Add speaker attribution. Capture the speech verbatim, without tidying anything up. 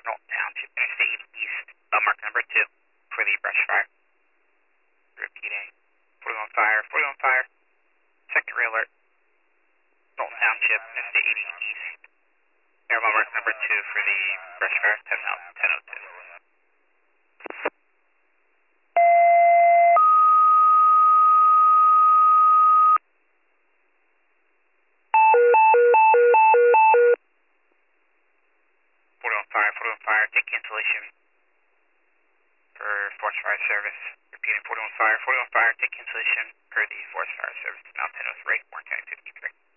Speaker 1: Milton Township, Interstate eighty East, uh, mark number two for the brush fire. Repeating, forty-one fire, forty-one fire, secondary alert, Milton Township, Interstate eighty East. Airline mark number two for the brush fire, ten oh two. forty-one fire, forty-one fire, take cancellation for forest fire service. Repeating, forty-one fire, forty-one fire, take cancellation for the forest fire service. Now ten oh three, more connectivity three.